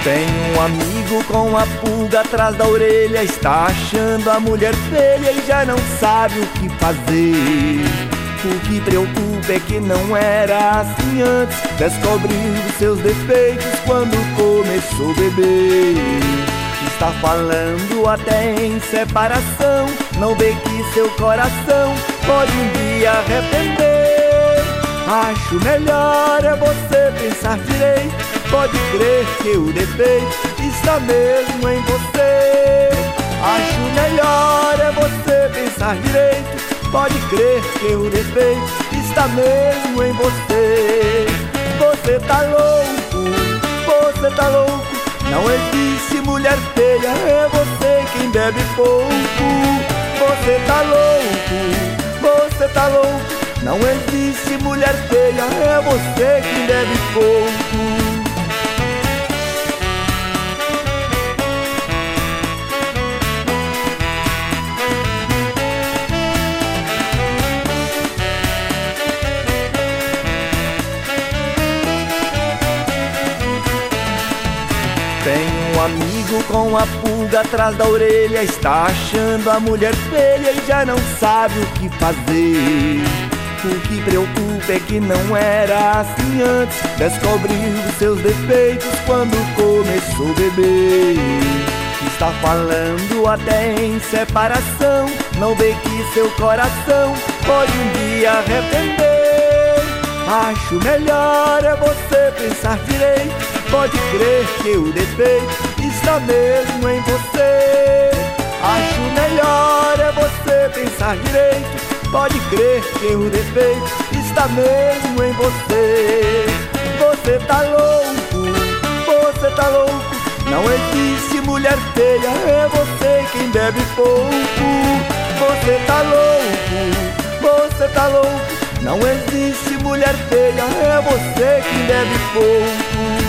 Tem um amigo com a pulga atrás da orelha, está achando a mulher feia e já não sabe o que fazer. O que preocupa é que não era assim antes, descobriu seus defeitos quando começou a beber. Está falando até em separação, não vê que seu coração pode um dia arrepender. Acho melhor é você pensar direito, pode crer que o defeito está mesmo em você. Acho melhor é você pensar direito, pode crer que o defeito está mesmo em você. Você tá louco, você tá louco, não existe mulher feia, é você quem bebe pouco. Você tá louco, você tá louco, não existe mulher feia, é você quem bebe pouco. Tem um amigo com a pulga atrás da orelha, está achando a mulher feia e já não sabe o que fazer. O que preocupa é que não era assim antes, descobriu seus defeitos quando começou a beber. Está falando até em separação, não vê que seu coração pode um dia arrepender. Acho melhor é você pensar direito, pode crer que o defeito está mesmo em você. Acho melhor é você pensar direito, pode crer que o defeito está mesmo em você. Você tá louco, você tá louco, não existe mulher feia, é você quem bebe pouco. Você tá louco, você tá louco, não existe mulher feia, é você quem bebe pouco.